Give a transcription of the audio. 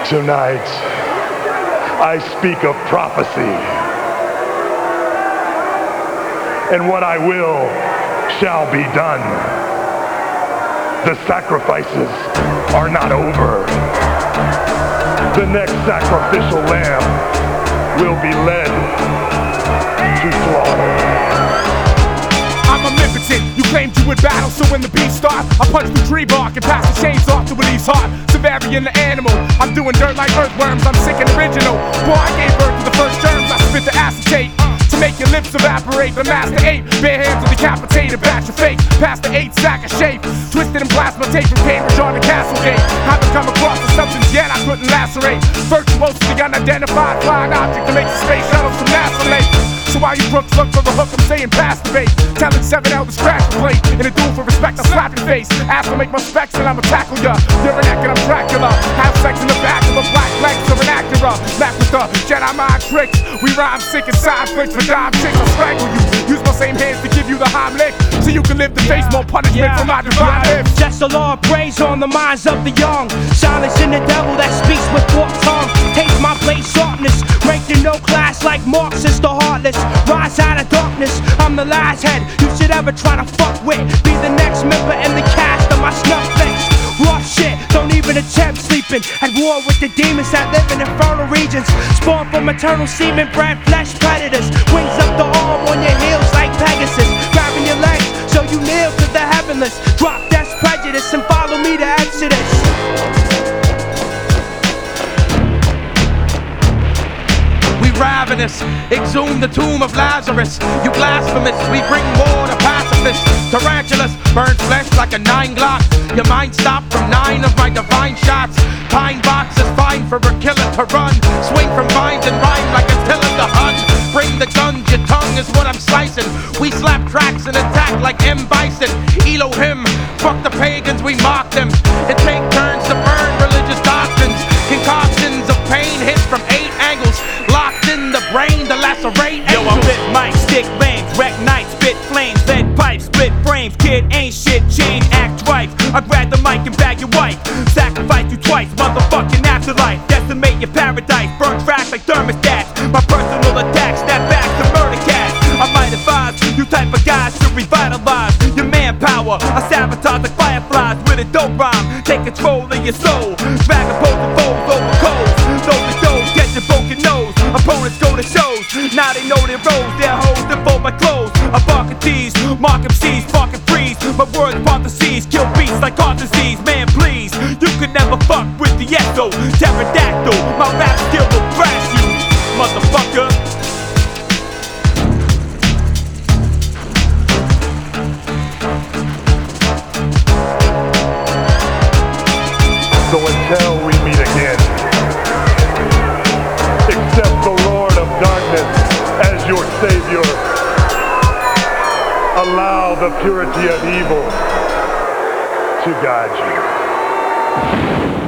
Tonight, I speak of prophecy. And what I will shall be done. The sacrifices are not over. The next sacrificial lamb will be led to slaughter. I'm omnipotent, you claimed you would battle, so when the beat starts, I punch through tree bark and pass the chains off to Willie's heart. Severian the animal, I'm doing dirt like earthworms, I'm sick and original. Boy, I gave birth to the first germs, I spit the acetate to make your lips evaporate. The master ape, bare hands will decapitate a batch of fake. Past the 8 sack of shape, twisted in plasma tape from Cambridge on to Castlegate. Haven't come across the substance yet, I couldn't lacerate. Virtuosity unidentified flying object that makes the space shuttles from NASA late. So while you crooks look for the hook, I'm saying pass the bait. Telling 7 elders crash the plate. In a duel for respect, I slap your face. Ask to make my specs and I'ma tackle ya. You're an act and I'm Dracula. Have sex in the back of a black Lex or an Acura. Back with the Jedi mind tricks. We rhyme sick and side flicks for dime chicks. I'll strangle you. Use my same hands to give you the Heimlich. So you can live to face more punishment from my divine lips. Just a law of praise on the minds of the young. Silencing the devil that speaks with forked tongue. Taste my blade sharpness. Ranked in no class like Marxists, the heartless. Rise out of darkness, I'm the last head you should ever try to fuck with. Be the next member in the cast of my snuff flicks. Rough shit, don't even attempt sleeping. At war with the demons that live in infernal regions. Spawn from eternal semen, bred flesh predators. Wings up the arm on your heels like Pegasus. Grabbing your legs so you kneel to the heavenless. Drop death's prejudice and follow me to Exodus. Ravenous, exhume the tomb of Lazarus. You blasphemous, we bring more to pacifists. Tarantulas, burn flesh like a 9 Glock. Your mind stopped from 9 of my divine shots. Pine box is fine for a killer to run. Swing from vines and rhyme like Attila the Hun. Bring the guns, your tongue is what I'm slicing. We slap tracks and attack like M. Bison. Elohim, fuck the pagans, we mock them. And take turns to burn religious doctrines. Concoctions of pain hit from 8 angles. Locked in the brain, the lacerate. Yo, I flip mics, stick lanes, wreck nights, spit flames, lead pipes, split frames. Kid ain't shit, change, act right. I grab the mic and bag your wife. Sacrifice you twice, motherfucking afterlife. Decimate your paradise, burn tracks like thermostats. My personal attacks, snap back to murder cats. I might advise you type of guys to revitalize your manpower. I sabotage like fireflies with a dope rhyme. Take control of your soul. Drag opposing foes over coals. Those that those get your broken nose. Opponents go to shows. Now they know their roles. Their hoes that fold my clothes. I bark and tease, mark MCs, spark and freeze. My words part the seas, kill beasts like heart disease. Man, please, you could never fuck with the echo. Pterodactyl, my rap skill will crash you, motherfucker. So until we meet again, accept the Lord of darkness as your Savior. Allow the purity of evil to guide you.